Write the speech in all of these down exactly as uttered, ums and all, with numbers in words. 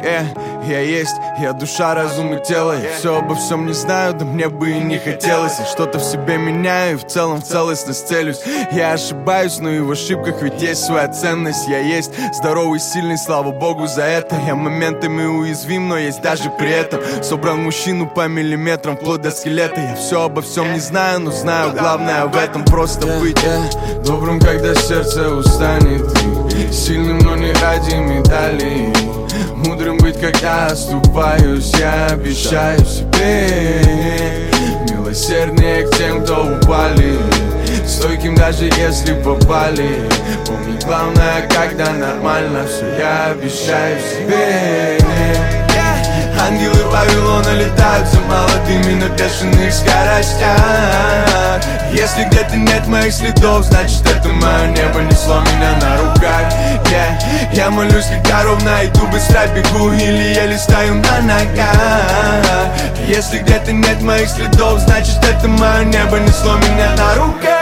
Yeah, я есть, я душа, разум и тело. Я все обо всем не знаю, да мне бы и не хотелось. Я что-то в себе меняю и в целом в целостность целюсь. Я ошибаюсь, но и в ошибках ведь есть своя ценность. Я есть здоровый, сильный, слава богу за это. Я моментами уязвим, но есть даже при этом. Собран мужчину по миллиметрам, вплоть до скелета. Я все обо всем не знаю, но знаю, главное в этом просто быть yeah. Добрым, когда сердце устанет, и сильным, но не ради медалей. Мудрым быть, когда оступаюсь, я обещаю себе. Милосерднее к тем, кто упали, стойким даже если попали. Помни, главное, когда нормально все, я обещаю себе. Ангелы Вавилона летают за молодыми на бешеных скоростях. Если где-то нет моих следов, значит это мое небо несло меня на руках. yeah. Я молюсь, когда ровно иду, быстро бегу или еле стою на ногах. Если где-то нет моих следов, значит это мое небо несло меня на руках.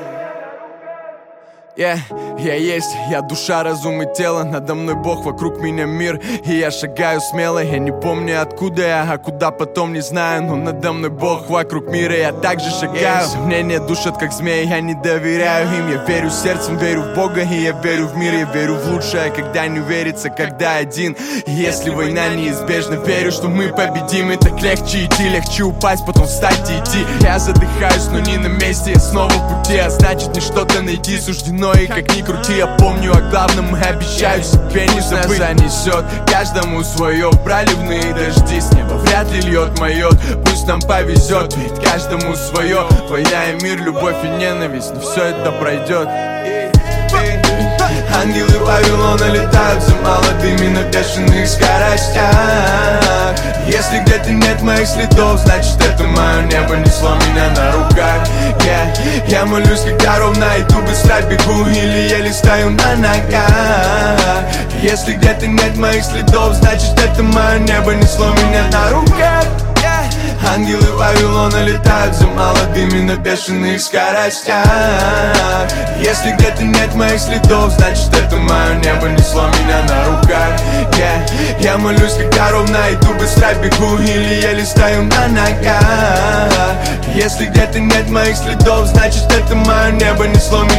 Yeah, я есть, я душа, разум и тело. Надо мной Бог, вокруг меня мир, и я шагаю смело. Я не помню откуда я, а куда потом не знаю. Но надо мной Бог, вокруг мира я также шагаю. Сомнения душат как змеи, я не доверяю им. Я верю сердцем, верю в Бога, и я верю в мир. Я верю в лучшее, когда не верится, когда один. И если война неизбежна, верю, что мы победим. И так легче идти, легче упасть, потом встать и идти. Я задыхаюсь, но не на месте, я снова в пути. А значит мне что-то найти суждено. И как ни крути, я помню о главном и обещаю себе не забыть. Занесет каждому свое, проливные дожди с неба вряд ли льет моет. Пусть нам повезет, ведь каждому свое. Война и мир, любовь и ненависть, но все это пройдет. Ангелы Вавилона летают за молодыми на бешеных скоростях. Если где-то нет моих следов, значит это мое небо несло меня на руках. yeah. Я молюсь, когда ровно иду, быстро бегу или еле стою на ногах. Если где-то нет моих следов, значит это мое небо несло меня на руках. Ангелы Вавилона летают за молодыми на бешеных скоростях. Если где-то нет моих следов, значит это мое небо несло меня на руках. yeah. Я молюсь, когда ровно иду, быстро бегу или еле стою на ногах. Если где-то нет моих следов, значит это мое небо несло меня